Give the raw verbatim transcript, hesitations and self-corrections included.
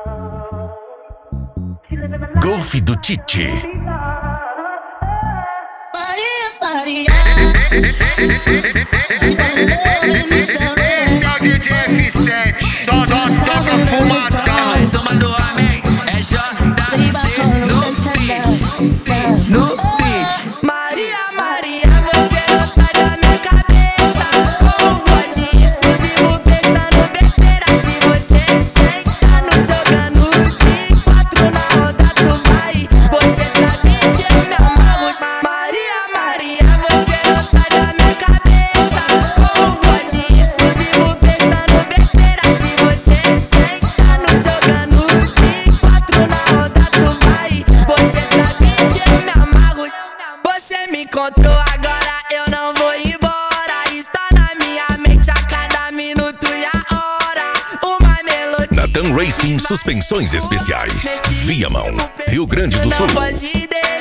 Golfe do Titi. Maria, Maria. Esse é o D J F sete. Só nós toca fumadão. Mais uma do homem. É J C no beat. No beat. Maria, Maria, você não sai da minha cabeça. Como pode isso? Vivo pensando besteira de você. Sentando, jogando de quatro na roda, tu vai. Você sabe que eu me amarro. Maria, Maria, você não sai da minha cabeça. Como pode isso? Vivo pensando besteira de você. Sentando, jogando de quatro na roda, tu vai. Você sabe que eu me amarro. Você me encontrou agora, eu não vou embora. Está na minha mente a cada minuto e a hora. Uma melodia. Natan Racing Suspensões Especiais. Viamão, Rio Grande do Sul. Não pode